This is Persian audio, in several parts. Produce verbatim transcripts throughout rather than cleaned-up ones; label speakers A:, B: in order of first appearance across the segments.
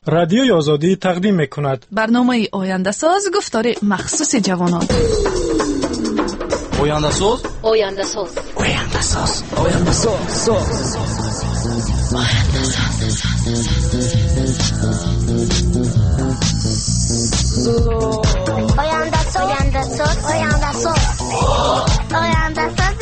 A: رادیوی آزادی تقدیم می‌کند.
B: برنامه آینده ساز گفتار مخصوص جوانان.
C: آینده ساز
D: آینده ساز
C: آینده ساز آینده ساز
D: آینده ساز آینده ساز آینده ساز آینده ساز آینده ساز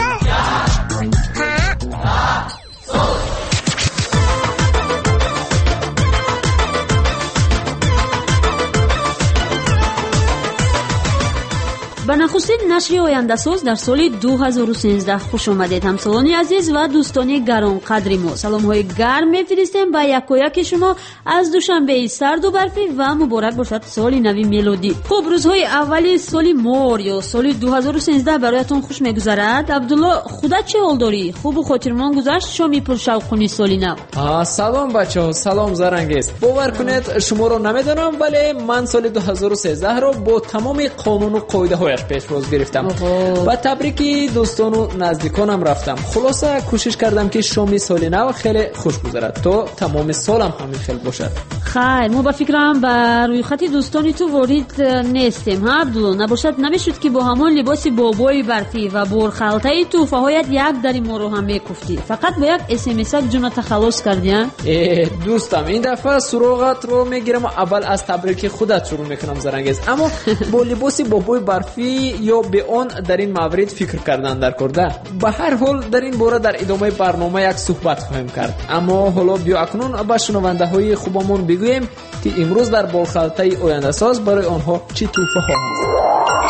E: به نخستین نشر آینده ساز در سال دو هزار و سیزده خوش آمدید. همسالان عزیز و دوستان گرانقدر ما، سلام های گرم میفرستیم به یکایک شما از دوشنبه سرد و برفی و مبارک باشد سال نو میلادی. خب روزهای اولی سال مار یا سال دو هزار و سیزده برایتان خوش میگذرد؟ عبدالله خودت چه حال داری؟ خوب و خاطرمان گذشت شامی پر شوق‌کنی سال نو؟
F: سلام بچه‌ها، سلام زرنگیز. باور کنید شما رو نمیدونم ولی من سال دو هزار و سیزده رو با تمام قانون و قاعده های پیشواز گرفتم و تبریکی دوستان و نزدیکانم رفتم. خلاصه کوشش کردم که شام سال نو خیلی خوش گذرد تا تمام سالم همین خیلی باشد.
E: خیر، ما با فکرم بر روی خط دوستانی تو وارد نیستیم ها عبدالله؟ نباشد نمیشد که با همون لباس بابای برفی و برخلطه توفه هایت یک دری ما رو هم میکفتی؟ فقط با یک اس ام اس جون تخلص کردی؟
F: دوستم این دفعه سراغت رو میگیرم و اول از تبریک خودت شروع میکنم زرنگیز، اما با لباس بابای برفی یا به آن در این مورد فکر کردن در کرده. به هر حال در این باره در ادامه برنامه یک صحبت خواهیم کرد، اما حالا بیا اکنون به شنونده های خوبمون بگوییم که امروز در بالخلطه آینده ساز برای آنها چی توفه ها هست.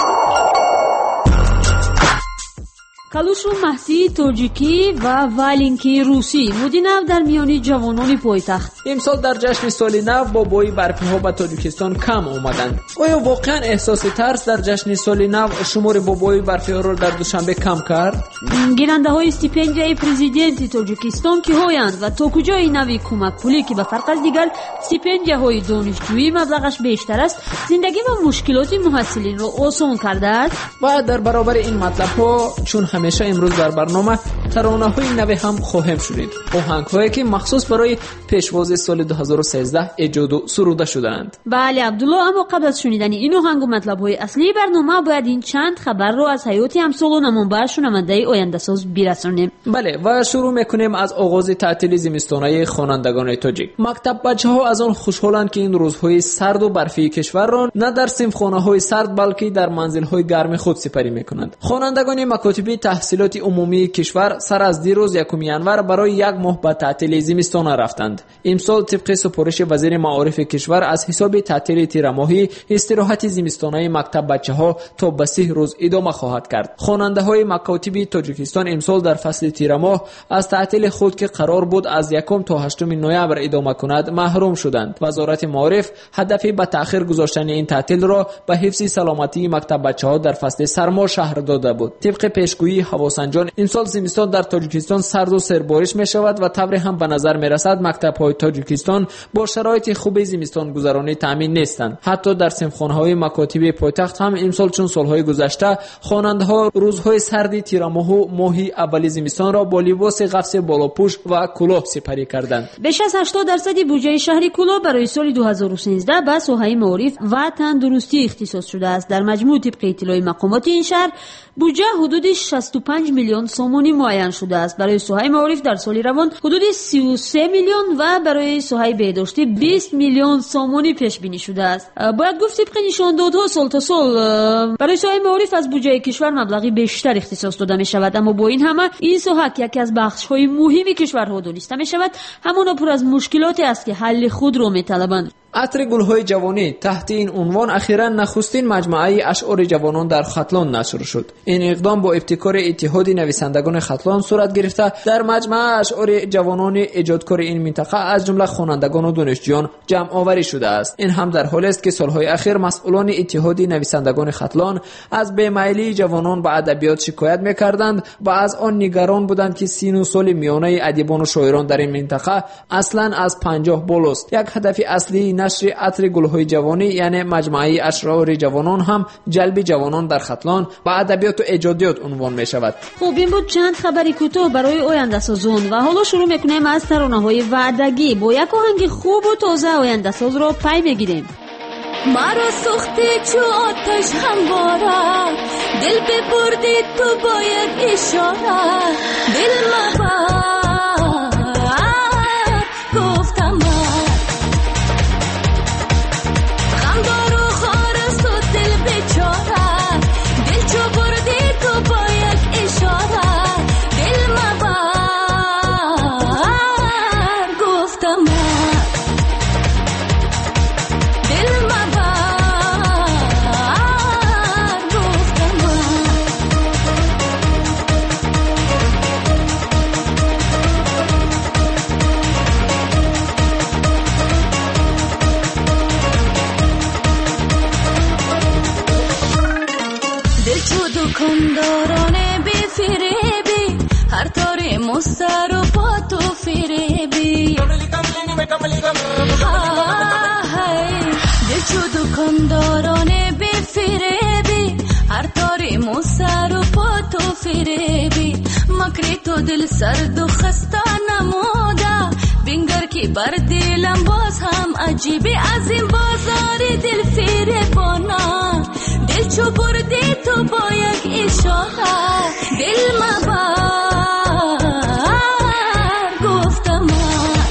E: کالوش محسی تاجیکی و والینکی روسی مودی نو در میانی جوانان پایتخت.
F: امسال در جشن سال نو بابای برفی ها به تاجیکستان کم آمدند. آیا واقعا احساس ترس در جشن سال نو شمار بابای برفی ها را در دوشنبه کم کرد؟
E: گیرنده های استیپندیای پرزیدنت تاجیکستان که هایند و تا کجای نوی کمک پولی که به فرق از دیگر استیپندیه های دانشجویی مبلغش بیشتر است زندگی و مشکلات محصلین را آسان کرده است؟
F: و در برابر این مطلب ها چون همیشه امروز در برنامه ترانه های نوی هم خواهیم شنید، آهنگ هایی که مخصوص برای پیشواز سال دو هزار و سیزده ایجاد و سروده شدند.
E: بله عبدالله، اما قبل از شنیدن این آهنگ و مطلب های اصلی برنامه باید این چند خبر رو از حیات همسالانمون به شنونده آینده ساز برسونیم.
F: بله و شروع میکنیم از آغاز تعطیل زمستانه خوانندگان تاجیک. مکتب بچه‌ها از آن خوشحالند که این روزهای سرد و برفی کشور را نه در سیمخانه‌های سرد بلکه در منزل‌های گرم خود سپری میکنند. خوانندگان مکاتب تحصیلات عمومی کشور سر از دیروز یکم ینور برای یک ماه به تعطیل زمستان رفتند. امسال طبق سپارش وزیر معارف کشور از حساب تعطیل تیر ماهی استراحت زمستانه مکتب بچه‌ها تا به سه روز ادامه خواهد کرد. خواننده‌های مکاتب تاجیکستان امسال در فصل تیر ماه از تعطیل خود که قرار بود از یکم تا هشتم نوامبر ادامه کند محروم شدند. وزارت معارف هدف به تأخیر گذاشتن این تعطیل را به حفظ سلامتی مکتب بچه‌ها در فصل سرما شهر داده بود. طبق پیشگویی هواسنجان امسال زمستان در تاجیکستان سرد و سربارش می شود و طوری هم به نظر می رسد مکتب‌های تاجیکستان با شرایط خوب زمستان گذرانی تامین نیستند. حتی در سیمخانه‌های مکاتب پایتخت هم امسال چون سال‌های گذشته خواننده‌ها روزهای سردی تیر ماه و ماهی اول زمستان را با لباس قفس بالاپوش و کلاه سپری کردند.
E: بیش از هشتاد درصد بودجه شهر کلاه برای سال دو هزار و سیزده به ساحه معارف و تندرستی اختصاص شده است. در مجموع طبق اطلاع مقامات این شهر بودجه حدود شصت و پنج میلیون سومانی معین شده است. برای ساحه معارف در سال روان حدود سی و سه میلیون و برای ساحه بهداشتی بیست میلیون سومانی پیش بینی شده است. باید گفت طبق نشاندادها سال تا سال برای ساحه معارف از بودجه کشور مبلغی بیشتر اختصاص داده می شود، اما با این همه این ساحه یکی از بخش‌های مهم کشورها دانسته می شود همانا پر از مشکلاتی است که حل خود را می طلبند.
F: عطر گل‌های جوانی تحت این عنوان اخیراً نخستین مجموعه اشعار جوانان در ختلان نشر شد. این اقدام با ابتکار اتحاد نویسندگان ختلان صورت گرفته. در مجموعه اشعار جوانان ایجادکار این منطقه از جمله خوانندگان و دانشجویان جمع آوری شده است. این هم در حالی است که سالهای اخیر مسئولان اتحاد نویسندگان ختلان از بی‌میلی جوانان به ادبیات شکایت می‌کردند و از آن نگران بودند که سین و سال میانه ادیبان و شاعران در این منطقه اصلاً از پنجاه بالاست. یک هدف اصلی نشر عطر گل‌های جوانی یعنی مجموعه اشعار جوانان هم جلب جوانان در خطلان و ادبیات و ایجادیات عنوان می شود.
E: خب این بود چند خبری کوتاه برای آینده سازون و حالا شروع میکنیم از ترانه‌های وعدگی. با یک آهنگ خوب و تازه آینده ساز را پی بگیریم.
G: مرا سوختی چو آتش همواره، دل ببردی تو با یک اشاره، دل مبر گفتم من غم دار و خار است و دل بیچاره، دل چو بردی تو با یک اشاره، دل مبر گفتم من دل کندارانه بی فریبی، هر طوری مستر و پا تو فریبی، دل چو دکاندارانه بی فریبی، هر طوری مستر و پا تو فریبی، مکری تو دل سرد و خسته نموده، بینگر کی بر دلم باز هم عجیبی، از این بازار دل فریبانه، دل چو بردی تو با یک اشاره، دل مبر گفتم من.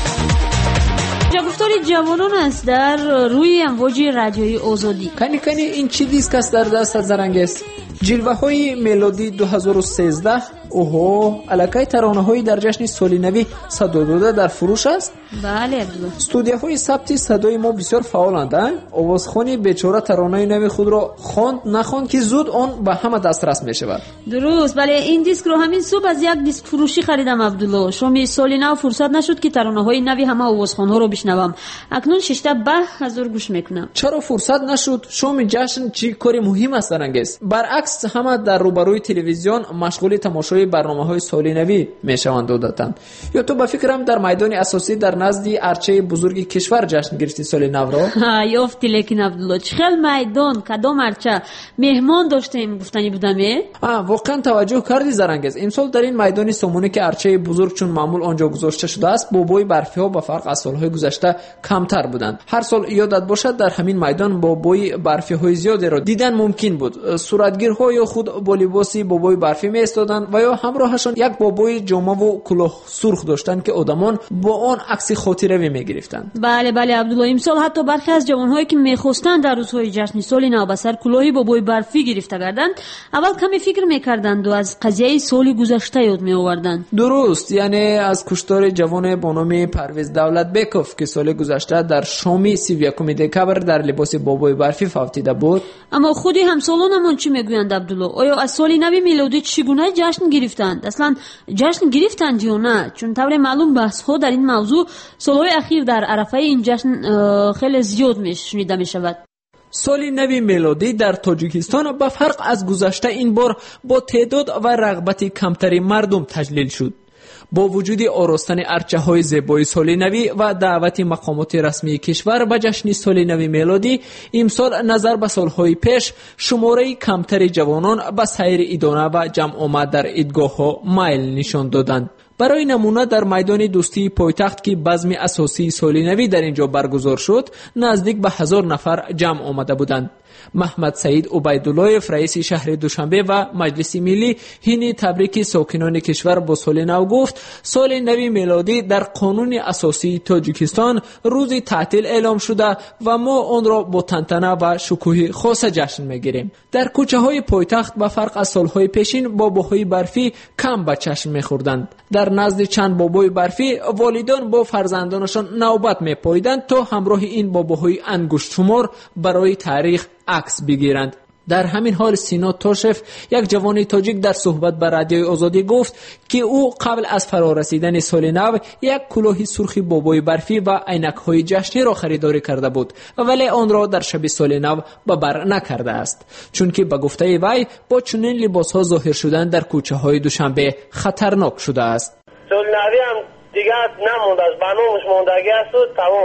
E: جا گفتاری جوانان است در روی امواج رادیوی آزادی.
F: کنی کنی این چی دیسک است در دستت زرنگس؟ جلوه های میلادی دو هزار و سیزده. اوهو، علاقه ترانه های در جشن سال نوی صدا داده در فروش است؟
E: بله عبدالله.
F: استودیوهای ثبت صدای ما بسیار فعالند. آوازخوانی بیچاره ترانه نوی خود را خواند نخواند که زود آن به همه دسترس می شود.
E: درست. بله این دیسک رو همین صبح از یک دیسک فروشی خریدم عبدالله. شامی سال نو فرصت نشد که ترانه های نوی همه آوازخوان ها رو بشنوم. اکنون ششته به هزار گوش میکنم.
F: چرا فرصت نشد؟ شام جشن چی کاری مهم است رنگس؟ برعکس همه در روبروی تلویزیون مشغول تماشای برنامه‌های سال نوی میشوند عادتاً. یا تو به فکرم در میدان اساسی در نزد ارچه بزرگ کشور جشن گرفتی سال نو را؟
E: ها یافتی لیکن عبدالله چخل میدان کدام ارچه مهمان داشتیم گفتنی بودم.
F: آ واقعا توجه کردی زرنگز. امسال در این میدان سامونی که ارچه بزرگ چون معمول آنجا گذاشته شده است بابای برفی ها با فرق از سالهای گذشته کمتر بودند. هر سال یادت باشد در همین میدان بابای برفی های زیادی را دیدن ممکن بود. صورتگیرها یا خود با لباسی بابای برفی می ایستادند و یا همراهشان یک بابای جامه و کلاه سرخ داشتند که آدمان با آن عکس خاطره می گرفتند.
E: بله بله عبدالله امسال حتی برخی از جوانهایی که میخواستند در روزهای جشن سال نو به سر کلاهی بابای برفی گرفته گردند اول کمی فکر میکردند و از قضیه سال گذشته یاد می آوردند.
F: درست، یعنی از کشتار جوان با نام پرویز دولت بیکوف که سال گذشته در شام سی و یکم دکبر در لباس بابای برفی فوتیده بود.
E: اما خودی همسالانمان چی میگویند عبدالله؟ آیا از سال نو میلادی چگونه جشن گرفتند؟ اصلا جشن گرفتند یا نه؟ چون طور معلوم بحث ها در این موضوع سالهای اخیر در عرفه این جشن خیلی زیاد میشنیده میشود.
F: سال نو میلادی در تاجیکستان به فرق از گذشته این بار با تعداد و رغبت کمتری مردم تجلیل شد. با وجود آراستن ارچه های زیبای سال نوی و دعوت مقامات رسمی کشور به جشن سال نوی میلادی، امسال نظر به سالهای پیش شماره کمتر جوانان به سیر ایدانه و جمع آمد در عیدگاه ها میل نشان دادند. برای نمونه در میدان دوستی پایتخت که بزم اساسی سال نوی در اینجا برگزار شد نزدیک به هزار نفر جمع آمده بودند. محمد سعید عبیدالله رئیس شهر دوشنبه و مجلس ملی هین تبریک ساکنان کشور با سال نو گفت سال نو میلادی در قانون اساسی تاجیکستان روزی تعطیل اعلام شده و ما آن را با تنتنه و شکوه خاص جشن میگیریم. در کوچه های پایتخت به فرق از سالهای پیشین باباهای برفی کم به چشم میخوردند. در نزد چند بابای برفی والدان با فرزندانشان نوبت میپاییدند تا همراه این باباهای انگشت شمار برای تاریخ عکس بگیرند. در همین حال سینا توشف یک جوان تاجیک در صحبت با رادیوی آزادی گفت که او قبل از فرارسیدن سال نو یک کلاه سرخ بابای برفی و عینک‌های جشنی را خریداری کرده بود ولی آن را در شب سال نو به بر نکرده است چون که به گفته وی با چنین لباس‌ها ظاهر شدن در کوچه‌های دوشنبه خطرناک شده است.
H: سال نوی هم دیگه نموند، از برنامه‌اش موندگی است و تمام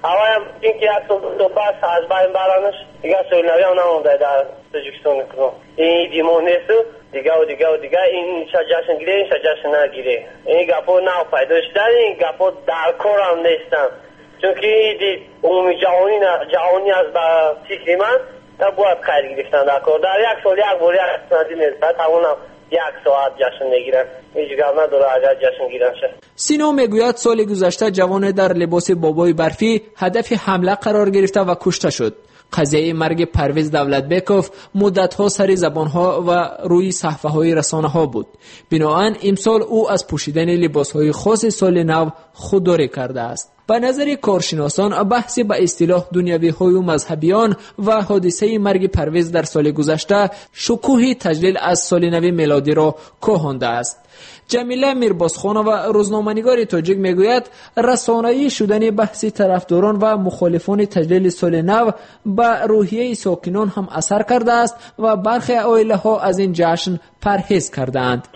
H: هوایم اینکه یک سال دو پس از بین برانش دیگه سوال نوی هم نمونده در تاجیکستان کنم. این دیمون نیست دیگه و دیگه و دیگه این چه جشن گیره این چه جشن نگیره. این گپو نو پیدا شده این گپو در کار هم نیستن. چون که عمومی جهانی جهانی از با فکر من تا باید خیر گرفتن در کار. در یک سال یک بار یک سنتی نیست. تمام یک ساعت جشن نگیرن. هیچ گپ نداره اگر جشن گیرن شه.
F: سینا میگوید سال گذشته جوان در لباس بابای برفی هدف حمله قرار گرفته و کشته شد. قضیه مرگ پرویز دولتبکوف مدت‌ها سر زبان‌ها و روی صفحه‌های رسانه‌ها بود. بنابراین امسال او از پوشیدن لباس‌های خاص سال نو خودداری کرده است. به نظر کارشناسان بحث به اصطلاح دنیوی‌های و مذهبیان و حادثه مرگ پرویز در سال گذشته شکوه تجلیل از سال نو میلادی را کاهانده است. جمیله میربازخان و روزنامه‌نگار تاجیک میگوید رسانه‌ای شدن بحث طرفداران و مخالفان تجلیل سال نو به روحیه ساکنان هم اثر کرده است و برخی عائله‌ها از این جشن پرهیز کردند.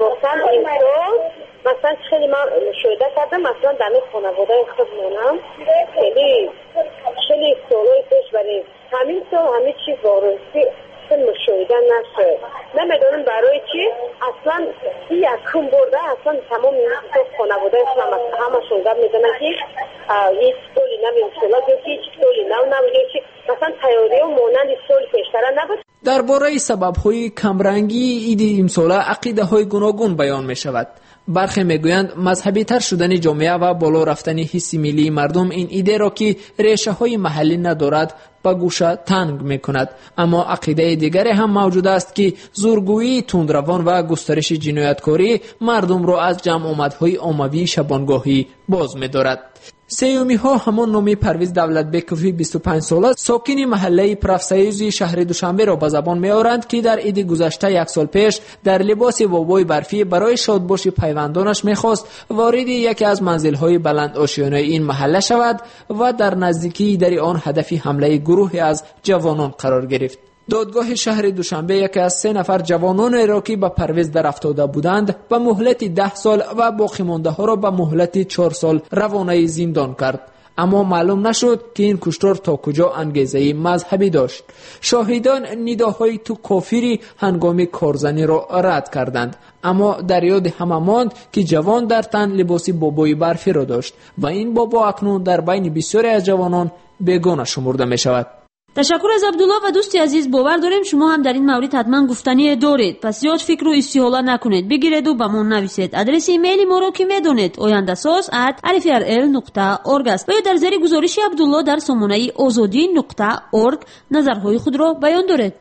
I: مثلا خیلی من شده کردم مثلا در خانواده خودمونم خیلی خیلی سالای پیش برای همین سال همین چیز وارسی مشاهده نشه. نمیدونم برای چی اصلا این از کم برده اصلا تمام خانواده همشون گفت میدونن که یک سالی نمی انشالله بیشی یک سالی نو نمی بیشی مثلا تیاری و مانند سال پیشتره نبود.
F: درباره سبب‌های کمرنگی عید امسال عقیده‌های گوناگون بیان می‌شود. برخی میگویند مذهبی تر شدن جامعه و بالا رفتن حس ملی مردم این ایده را که ریشه های محلی ندارد به گوشه تنگ میکند. اما عقیده دیگری هم موجود است که زورگویی تندروان و گسترش جنایتکاری مردم را از جمع آمدهای عمومی شبانگاهی باز می‌دارد. سیومی ها همان نامی پرویز دولتبکوفی بیست و پنج ساله ساکن محله پرافسایوزی شهر دوشنبه را به زبان می آورند که در عید گذشته یک سال پیش در لباس بابای برفی برای شادباش پیوندانش میخواست وارد یکی از منزل‌های بلند آشیانه این محله شود و در نزدیکی در آن هدف حمله گروهی از جوانان قرار گرفت. دادگاه شهر دوشنبه یکی از سه نفر جوانان عراقی به پرویز در افتاده بودند به مهلت ده سال و باقی مانده ها را به مهلت چهار سال روانه زندان کرد. اما معلوم نشد که این کشتار تا کجا انگیزه مذهبی داشت. شاهدان نداهای تو کافری هنگام کارزنی را رد کردند، اما در یاد همه ماند که جوان در تن لباسی بابای برفی را داشت و این بابا اکنون در بین بسیاری از جوانان بیگانه شمرده می شود.
E: تشکر از عبدالله و دوستی عزیز. باور داریم شما هم در این مورد حتما گفتنی دارید، پس زیاد فکر و استیحاله نکنید، بگیرید و به ما نویسید. آدرس ایمیل ما رو که میدونید oyandasos at rfrl nokta org است و یا در زیر گزارش عبدالله در سامانه آزادی نقطه org نظرهای خود را بیان دارید.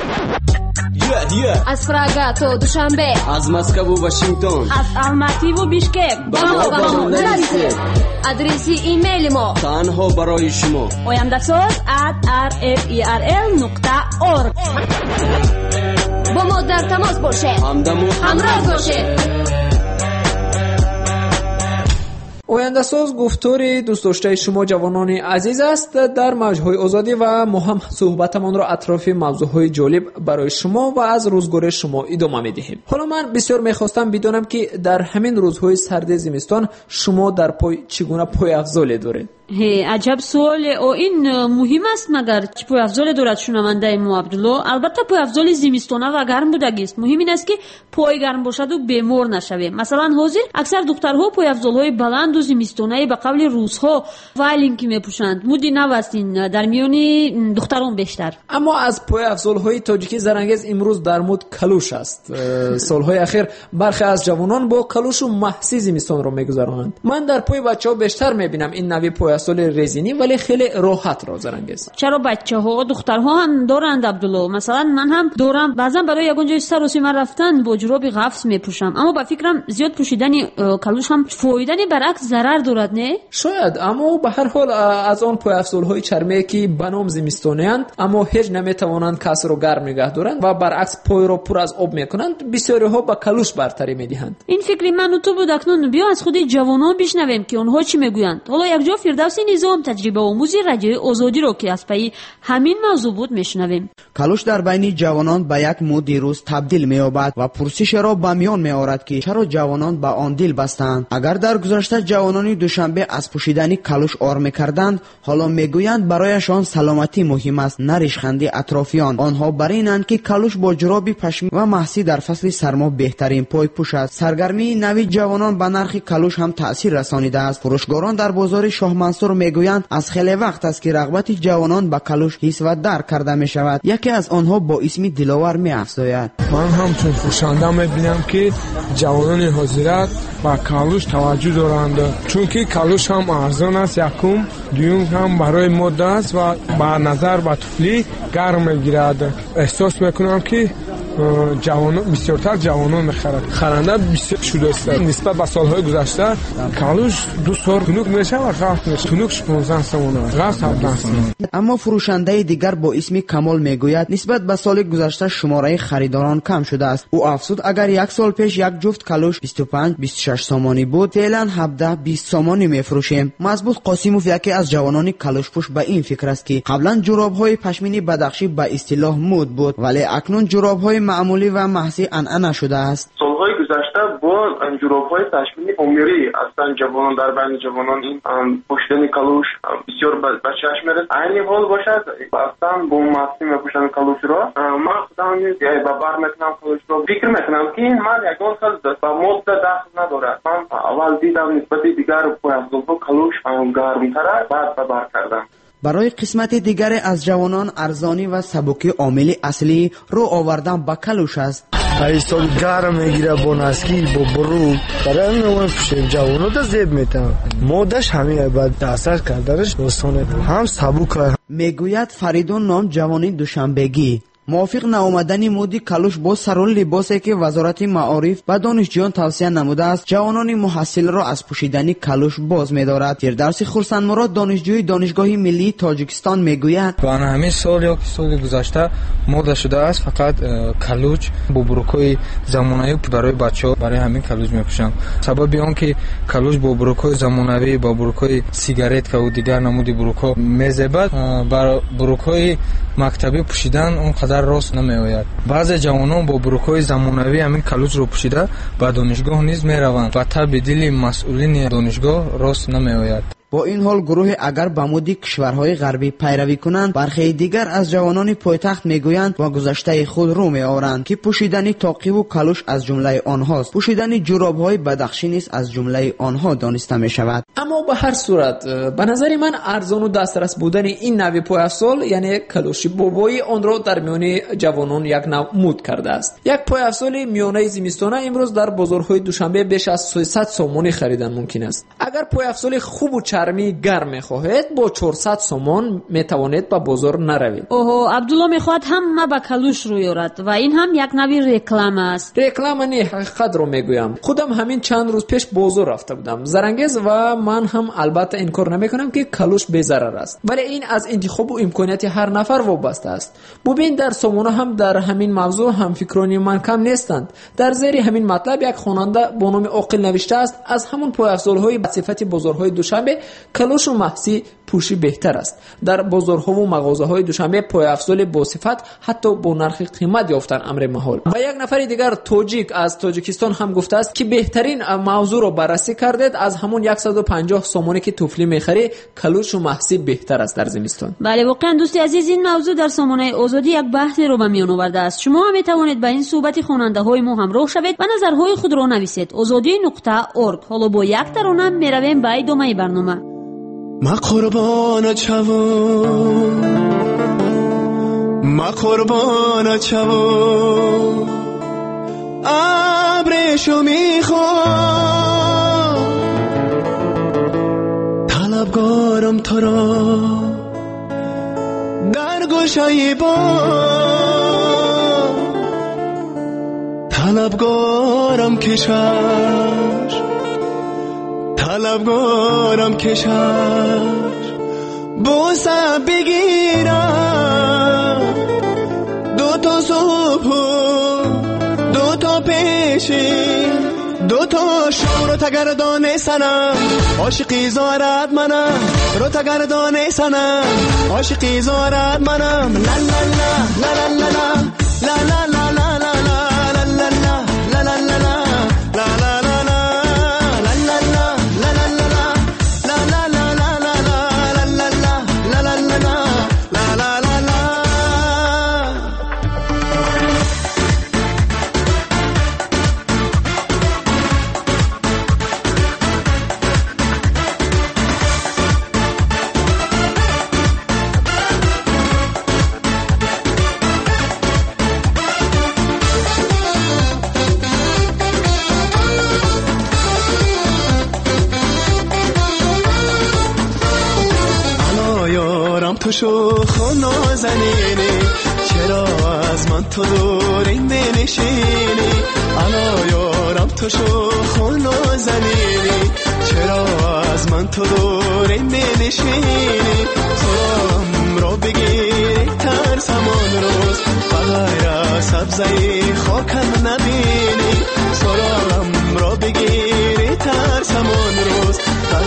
G: از پراگا تا دوشنبه،
C: از مسکو و واشنگتن،
E: از الماتی و بیشکک
G: با ما با ما نویسید. آدرس ایمیل ما
C: تنها برای شما
E: oyandasos at rfrl nokta org.
G: با ما در تماس باشید، همراه باشید.
F: آینده‌ساز گفتار دوست داشته شما جوانان عزیز است. در موج‌های آزادی و ما هم صحبتمان را اطراف موضوعهای جالب برای شما و از روزگار شما ادامه می‌دهیم. حالا من بسیار می‌خواستم بدانم که در همین روزهای سرد زمستان شما در پای چگونه پای افضل دارید؟
E: هی عجب سوال. او این مهم است مگر چه پای افضل دارد شنونده ما عبدالله؟ البته پای افضل زمستانه و گرم بودگی است. مهم این است که پای گرم باشد و بیمار نشویم. مثلا حاضر اکثر دخترها پای افضل‌های بلند و زمستانه به قبل روزها وایلین که میپوشند مودی نوستین در میانی دختران بیشتر.
F: اما از پای افضل‌های تاجیکی زرنگیز امروز در مود کلوش است. سالهای اخیر برخی از جوانان با کلوش و محسی زمستان را میگذرانند. من در پای بچه‌ها بیشتر میبینم این نوع پای افضل رزینی ولی خیلی راحت را زرنگیز.
E: چرا بچه‌ها دخترها هم دارند عبدالله؟ مثلا من هم دارم، بعضا برای یگان جای سر و سیمه رفتن با جوراب قفس میپوشم، اما با فکرم زیاد پوشیدن کلوش هم فایده برعکس ضرر دارد نه؟
F: شاید، اما به هر حال از آن پای افضل‌های چرمی که بنام زمستانی‌اند اما هیچ نمیتوانند کس را گرم نگه دارند و برعکس پای را پر از آب میکنند، بسیاری‌ها با کلوش برتری میدهند.
E: این فکری من و تو بود. اکنون بیا از خود جوانان بشنویم که اونها چی میگویند. حالا یک جا فرده فردوسی نظام تجربه آموزی رادیوی آزادی رو که از پی همین موضوع بود میشنویم.
J: کالوش در بین جوانان به یک مود دیروز تبدیل می‌یابد و پرسش را به میان می‌آورد که چرا جوانان به آن دل بستند. اگر در گذشته جوانان دوشنبه از پوشیدن کالوش آر می‌کردند، حالا میگویند برایشان سلامتی مهم است، نه ریشخندی اطرافیان. آنها بر اینند که کالوش با جراب پشمی و محسی در فصل سرما بهترین پای پوش است. سرگرمی نوی جوانان به نرخ کالوش هم تأثیر رسانیده است. فروشگاران در بازار شاه منصور میگویند از خیلی وقت است که رغبت جوانان به کالوش حس و درک کرده می شود. یکی از آنها با اسم دلاور می افزاید:
K: من همچون فروشنده میبینم که جوانان حاضرات با کالوش توجه دارند، چون که کالوش هم ارزان است، یکم دوم هم برای مد است و با نظر به طفلی گرم میگیرد. احساس میکنم که جوانان بسیارتر جوانان میخرند. خرنده بسیار شده است نسبت به سالهای گذشته. کالوش دو سال تونوک میشه و غلط میشه. تونوکش پانزده سومانه، غلط هفده سومانه.
J: اما فروشنده دیگر با اسم کمال میگوید نسبت به سال گذشته شماره خریداران کم شده است. او افزود اگر یک سال پیش یک جفت کالوش بیست و پنج بیست و شش سومانی بود، فعلا هفده بیست سومانی میفروشیم. مضبوط قاسیموف یکی از جوانان کالوش پوش به این فکر است که قبلا جوراب‌های پشمینی بدخشی به اصطلاح مد بود، ولی اکنون جوراب‌های معمولی و محضی عنعنه شده است.
L: سالهای گذشته با جوراب‌های پشمینی عمری اصلا جوانان در بین جوانان این پوشیدن کالوش بسیار به چشم می‌رسد. این حال باشد اصلا با محضی می‌پوشن کالوش را. من خودم نیز با بر میکنم کالوش را فکر میکنم که این من یکان خیلی دست با مد دخل ندارد. من اول دیدم نسبت دیگر پویافزول‌ها کالوش گرم‌تره، بعد به بر کردم.
J: برای قسمت دیگر از جوانان ارزانی و سبکی عامل اصلی رو آوردن به کالوش است.
M: ای سال گرم میگیره با نسکی با برو برای نوان پوشیم جوانو دا زیب میتن مودش همین بعد اثر کردنش دوستانه هم سبک.
J: میگوید فریدون نام جوانی دوشنبگی موافق نآمدن مودی کالوش با سرول لباسی که وزارت معارف و دانشجویان توصیه نموده است جوانان محصل را از پوشیدن کالوش باز می‌دارد. فردوس خورسند مراد دانشجوی دانشگاه ملی تاجیکستان میگوید
N: با همین سال یا که سال گذشته مد شده است فقط کالوش با بروکای زمانه‌ای برای بچه‌ها برای همین کالوش می‌پوشند. سبب آن که کالوش با بروکای زمانه‌ای با بروکای سیگارت که و دیگر نمودی بروکا می‌زبد بر بروکای مکتبی پوشیدن اون قدر راست نمی‌آید. بعضی جوانان با بروکای زمانه‌ای همین کالوش رو پوشیده به دانشگاه نیز می‌روند و تا به دل مسئولین دانشگاه راست نمی‌آید.
J: با این حال گروه اگر به مود کشورهای غربی پیروی کنند برخی دیگر از جوانان پایتخت میگویند با گذشته خود رو میآورند که پوشیدن تاقی و کالوش از جمله آنهاست. پوشیدن جوراب‌های بدخشی نیز از جمله آنها دانسته می شود.
F: اما به هر صورت به نظر من ارزان و دسترس بودن این نوع پایافزال یعنی کالوش بابایی آن را در میان جوانان یک نوع مد کرده است. یک پایافزال میانه زمستانه امروز در بازارهای دوشنبه بیش از سیصد سومانی خریدن ممکن است. اگر پایافزال خوب و چرمی گرم می‌خواهید با چهارصد سومان میتوانید به بازار نروید.
E: اوه عبدالله میخواد همه به کالوش روی آورد و این هم یک نوع رکلام است.
F: رکلام نه، حقیقت رو میگویم. خودم همین چند روز پیش بازار رفته بودم زرنگز و من هم البته انکار نمیکنم که کالوش بی ضرر است، ولی این از انتخاب و امکانات هر نفر وابسته است. ببین در سامانه هم در همین موضوع هم فکرانی من کم نیستند. در زیر همین مطلب یک خواننده با نام عاقل نوشته است از همون پایافزال‌های به صفت بازارهای دوشنبه کالوش و محسی پوشی بهتر است. در بازارها و مغازه‌های دوشنبه پایافزال با صفت حتی با نرخ قیمت یافتن امر محال. و یک نفر دیگر تاجیک از تاجیکستان هم گفته است که بهترین موضوع رو بررسی کردید از همون صد و پنجاه سومانی که طفلی میخری کالوش و محسی بهتر است در زمستان.
E: بله واقعا دوستی عزیز این موضوع در سامانه آزادی یک بحث رو به میان آورده است. شما هم میتوانید با این صحبت خواننده‌های ما همراه شوید و نظرهای خود را نویسید. آزادی نقطه اورگ. حالا با یک ترانه میرویم به ادامه برنامه.
O: ما قربان چوو ما قربان چوو ابرشو میخوام طلبگارم تو را در گوشه با طلبگارم کشش طلبگارم کشش بوسه بگیرم دو تا صبح دو تا پیشی دو تا شور رو تگردان سنم عاشقی زارت منم رو تگردان سنم عاشقی زارت منم لا لا لا لا لا لا لا لا لا لا تو شوخ و نازنینی چرا از من تو دور این بنشینی الا یارم تو شوخ و نازنینی چرا از من تو دور این بنشینی تو را بگیری ترسم آن روز بغیر سبزه خاکم نبینی سرام را بگیری ترسم آن روز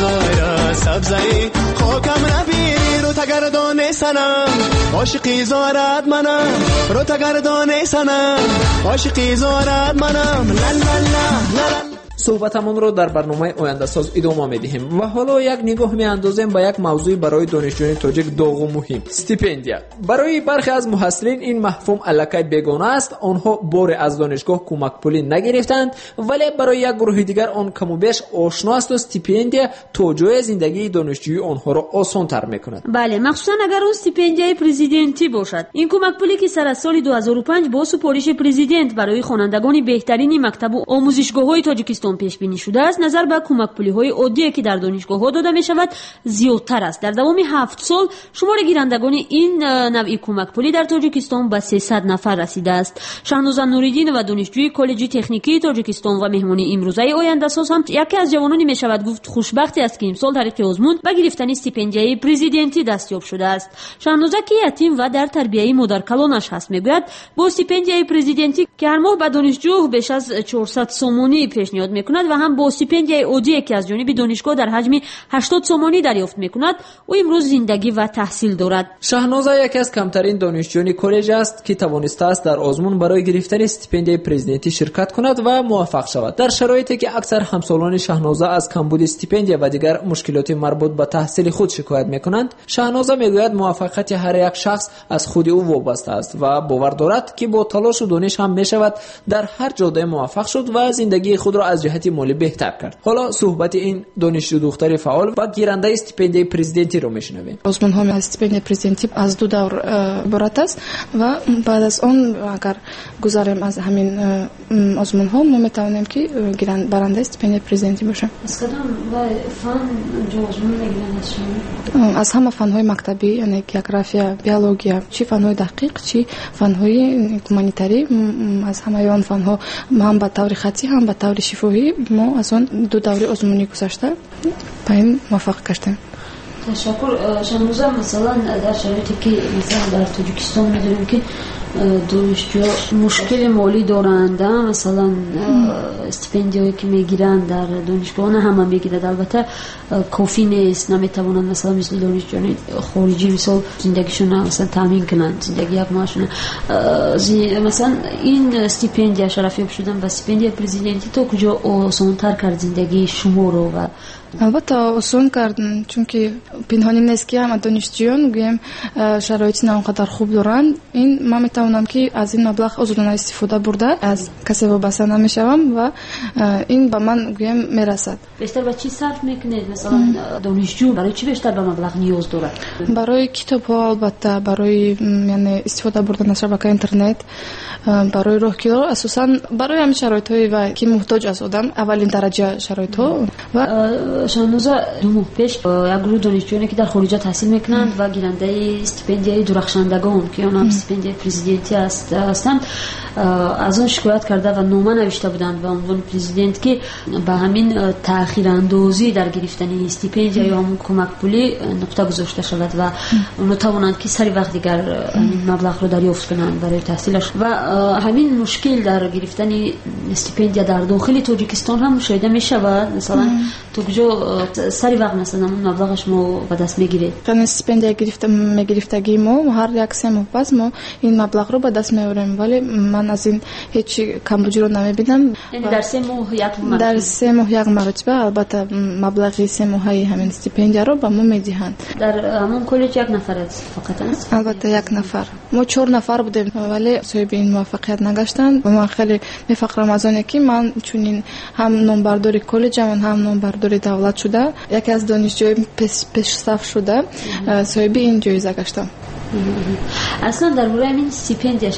O: بغیر سبزه خاکم نبینی رو تگردان سنم عاشقی زارت منم رو تگردان سنم عاشقی زارت منم لا لا لا لا.
F: صحبتمون رو در برنامه آینده ساز ادامه میدیم و حالا یک نگاه میاندازیم به یک موضوع برای دانشجویان تاجیک داغ و مهم: استیپندیا. برای برخی از محصلین این مفهوم الکی بیگانه است. آنها بار از دانشگاه کمک پولی نگرفتند، ولی برای یک گروه دیگر آن کم و بیش آشنا است و استیپندیا توجیه زندگی دانشجویی آنها را آسان تر میکند.
E: بله، مخصوصا اگر اون استیپندیای پرزیدنتی باشد. این کمک پولی که سر از سال دو هزار و پنج با سفارش پرزیدنت برای خوانندگان بهترین مکتب و آموزشگاه‌های تاجیکستان پیش بینی شده است، نظر به کمک پولی‌های عادی که در دانشگاه‌ها داده می‌شود زیادتر است. در دوام هفت سال شمار گیرندگان این نوع کمک پولی در تاجیکستان به سیصد نفر رسیده است. شهناز نوریدین و دانشجوی کالج تکنیکی تاجیکستان و مهمان امروزه آینده ساز هم یکی از جوانانی می‌شود گفت خوشبختی است که امسال طریق آزمون به گرفتن استیپندیای پرزیدنتی دستیاب شده است. شهناز که یتیم و در تربیت مادر کلانش هست میگوید با استیپندیای پرزیدنتی که هر ماه به دانشجو بیش از چهارصد سومانی پیشنهاد می‌کند و هم با استیپندیای عادی که از جانب دانشگاه در حجم هشتاد سومانی دریافت می‌کند، او امروز زندگی و تحصیل دارد.
F: شهناز یکی از کمترین دانشجویان کالج است که توانسته است در آزمون برای گرفتن استیپندیای پرزیدنتی شرکت کند و موفق شود. در شرایطی که اکثر همسالان شهناز از کمبود استیپندیا و دیگر مشکلات مربوط به تحصیل خود شکایت می‌کنند، شهناز میگوید موفقیت هر یک شخص از خود او وابسته است و باور دارد که با تلاش و دانش هم می‌شود در هر جاده موفق شد و زندگی خود را از جهت مالی بهتر کرد. حالا صحبت این دانشجو دختر فعال و گیرنده استیپندیای پرزیدنتی رو میشنویم.
P: آزمون ها استیپندیای پرزیدنتی از دو دور عبارت است و بعد از اون اگر گذاریم از همین آزمون ها ما میتوانیم که گیرنده برنده استیپندیای پرزیدنتی باشیم.
E: از کدام فن جو آزمون میگیرند؟
P: از همه فن های مکتبی، یعنی جغرافیا، بیولوژی، چی فن های دقیق، چی فن های هومانیتاری، از همه اون فن ها هم به طور خطی هم به طور شفاهی ما از اون دو دوره آزمونی گذاشته با این موفق گشتیم.
E: تشکر. شهناز، مثلا در شرایطی که مثلا در تاجیکستان می‌دونیم که دانشجو مشکل مالی دارند، مثلا استیپندیایی که میگیرند در دانشگاه نه همه میگیرند، البته کافی نیست، نمیتوانند مثلا مثل دانشجویان خارجی مثلا زندگیشون مثلا تامین کنند، زندگی یک ماهشون. مثلا این استیپندیا شرفیاب شدن به استیپندیا پرزیدنتی تا کجا آسان‌تر کرد زندگی شما رو؟ و
P: البته آسان کردن، چون که پنهانی نیست که همه دانشجویان گویم شرایط نه اونقدر خوب دارن. این من میتونم که از این مبلغ آزادانه استفاده برده از کسی وابسته نمیشوم و این به من گویم میرسد.
E: بیشتر به چی صرف میکنید؟ مثلا دانشجو برای چی بیشتر به مبلغ نیاز داره؟
P: برای کتاب ها، البته برای یعنی استفاده بردن از شبکه اینترنت، برای راهکار، اساسا برای همین شرایط های و که محتاج است آدم اولین درجه شرایط ها. و
E: شانوزا دو ماه پیش یک گروه دانشجویانی که در خارج تحصیل میکنند و گیرنده استیپندیای درخشندگان که آنها استیپندیای پرزیدنتی هستند از آن شکایت کرده و نامه نوشته بودند به عنوان پرزیدنت که به همین تأخیر اندازی در گرفتن استیپندیا یا همون کمک پولی نقطه گذاشته شود و اونها توانند که سری وقت دیگر این مبلغ رو دریافت کنند برای تحصیلش. و همین مشکل در گرفتن استیپندیا در داخل تاجیکستان هم مشاهده می شود. مثلا تو کجا سری وقت مثلا اون مبلغش ما به دست میگیره.
P: کن استیپندیا گرفتم میگرفتگی ما هر یک سه ماه پس ما این مبلغ رو به دست میاریم، ولی من از این هیچ کمبودی رو نمیبینم.
E: یعنی در سه ماه یک مرتبه
P: در سه ماه یک مرتبه البته مبلغ سه ماهی همین استیپندیا رو به ما میدهند.
E: در همون کالج یک نفر فقط است؟
P: البته یک نفر. ما چهار نفر بودیم ولی صاحب این موفقیت نگشتن و من خیلی میفخرم از آنه که من چون هم نامبردار کالج هم هم نامبردار دولت شده، یکی از دانشجوی پیش صف شده صاحب این جایزه گشتم.
E: اصلا در مورد این استیپندیا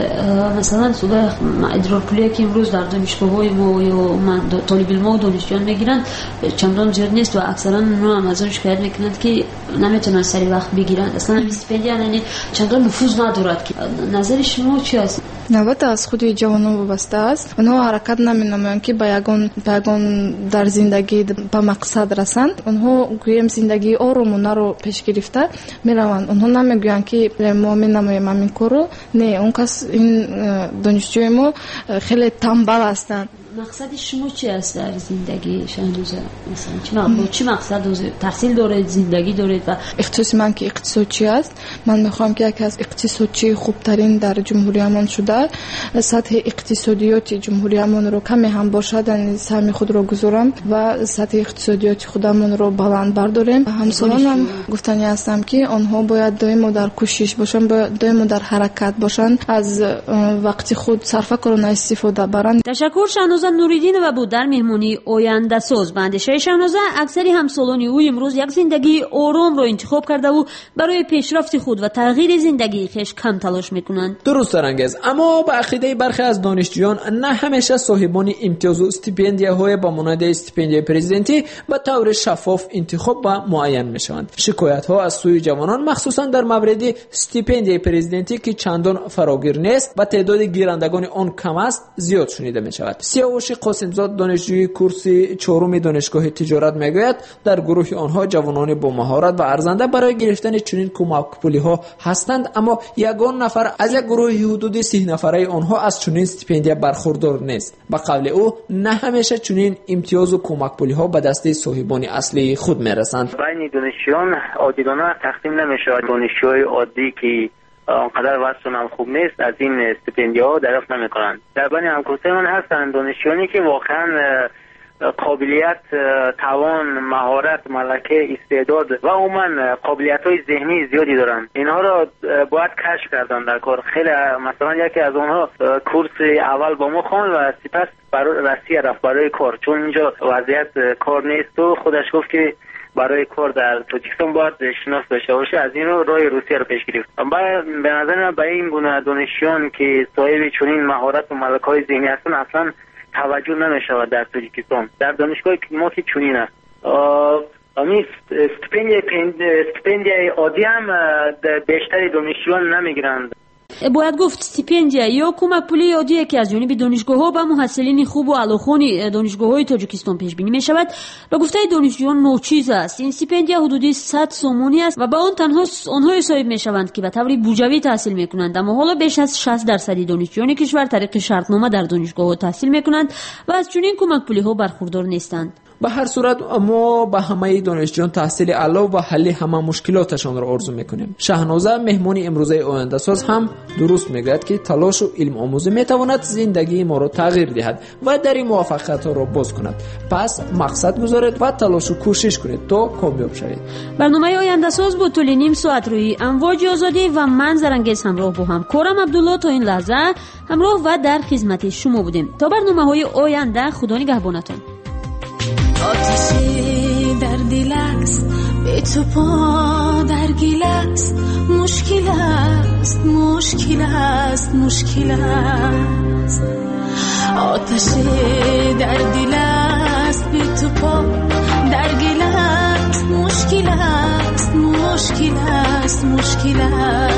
E: مثلا سودا ادرار پولی که امروز در دانشگاه‌های ما یا من طالب علم و دانشجویان میگیرن چندان زیاد نیست و اکثرا اونها هم از اون شکایت میکنند که نمیتونن سری وقت بگیرن. اصلا استیپندیا یعنی چندان نفوذ ندارد. که نظر شما چی است؟
P: البته از خود جوانان وابسته است. اونها حرکت نمی‌نمایند که به یگان به یگان در زندگی به مقصد رسند. اونها گویم زندگی آرومانه رو پیش گرفته میروند. اونها نمیگویند که ما می‌نماییم همین کارو. نه، اون کس این دانشجوی ما خیلی تنبل هستند.
E: مقصد شما چی است در زندگی شهنوزه؟ مثلا چی مقصد چی مقصد تحصیل دارید، زندگی دارید؟ و
P: اختصاص من که اقتصادچی است. من میخوام که یکی از اقتصادچی خوبترین در جمهوری امان شده. سطح اقتصادیات جمهوری امان رو کمی هم باشد یعنی سهم خود رو گذارم و سطح اقتصادیات خودمون رو بلند برداریم. همسالانم گفتنی هستم که آنها باید دائم در کوشش باشن، باید دائم در حرکت باشن، از وقت خود صرف کردن استفاده برن.
E: تشکر شهنوزه نوریدین و بود در مهمونی آینده ساز. به اندیشه شهنوزه اکثری همسالان او امروز یک زندگی آرام را انتخاب کرده و برای پیشرفت خود و تغییر زندگی خویش کم تلاش میکنند.
F: درست رنگز، اما به عقیده برخی از دانشجویان نه همیشه صاحبان امتیاز و استیپندیاهای با مانند استیپندیای پرزیدنتی به طور شفاف انتخاب و معین میشوند. شکایت ها از سوی جوانان مخصوصا در مورد استیپندیای پرزیدنتی که چندان فراگیر نیست و تعداد گیرندگان آن کم است زیاد شنیده میشود. سیاوش قاسمزاد دانشجوی کورس چهارم دانشگاه تجارت میگوید در گروه آنها جوانان با مهارت و ارزنده برای گرفتن چنین کمک پولی ها هستند، اما یگان نفر از یک گروه حدود سی نفره آنها از چنین استیپندیا برخوردار نیست. به قول او نه همیشه چنین امتیاز و کمک پولی ها به دست صاحبان اصلی خود میرسند.
Q: بین دانشجویان عادلانه تقسیم نمیشه. دانشجوی عادی که آنقدر وضعشون هم خوب نیست از این استیپندیا ها دریافت نمیکنند. در بین همکورسای من هستند دانشجویانی که واقعا قابلیت، توان، مهارت، ملکه، استعداد و عموما قابلیت های ذهنی زیادی دارن. اینها را باید کشف کردن در کار. خیلی مثلا یکی از اونها کورس اول با ما خوان و سپس برای روسیه رفت برای کار، چون اینجا وضعیت کار نیست و خودش گفت که برای کار در تاجیکستان باید شناس داشته باشه. از این رو راه روسیه رو پیش گرفت. به نظر من به این گونه دانشجویان که صاحب چنین مهارت و ملکه‌های ذهنی هستن اصلا توجه نمی‌شود در تاجیکستان. در دانشگاه ما که چنین است. امی استیپندیای عادی هم بیشتری دانشجویان نمیگیرند.
E: باید گفت استیپندیا یا کمک پولی عادی که از جانب دانشگاه‌ها به محصلین خوب و علاخوان دانشگاه‌های تاجیکستان پیش بینی می‌شود، به گفته دانشجویان ناچیز است. این استیپندیا حدودی صد سومونی است و به آن تنها آنها صاحب می‌شوند که به طور بودجوی تحصیل می‌کنند. اما حالا بیش از شصت درصد دانشجویان کشور طریق شرطنامه در دانشگاه‌ها تحصیل می‌کنند و از چنین کمک پولی‌ها برخوردار نیستند.
F: به هر صورت ما به همه دانشجویان تحصیل اعلی و حل همه مشکلاتشان را آرزو میکنیم. شهنوزه مهمون امروزه آینده ساز هم درست میگوید که تلاش و علم آموزی میتواند زندگی ما را تغییر دهد و در این موفقیت را باز کند. پس مقصد گذارید و تلاش و کوشش کنید تا کامیاب شوید.
E: برنامه آینده ساز با طول نیم ساعت روی امواج آزادی و من زرنگیز همراه با هم کارم عبدالله تا این لحظه همراه و در خدمت شما بودیم. تا برنامه‌های آینده خدا نگهبانتان.
G: آتشی در دل است به تو پا در گل است، مشکل است مشکل است مشکل است. آتشی در دل است به تو پا در هرگل است مشکل است مشکل است مشکل است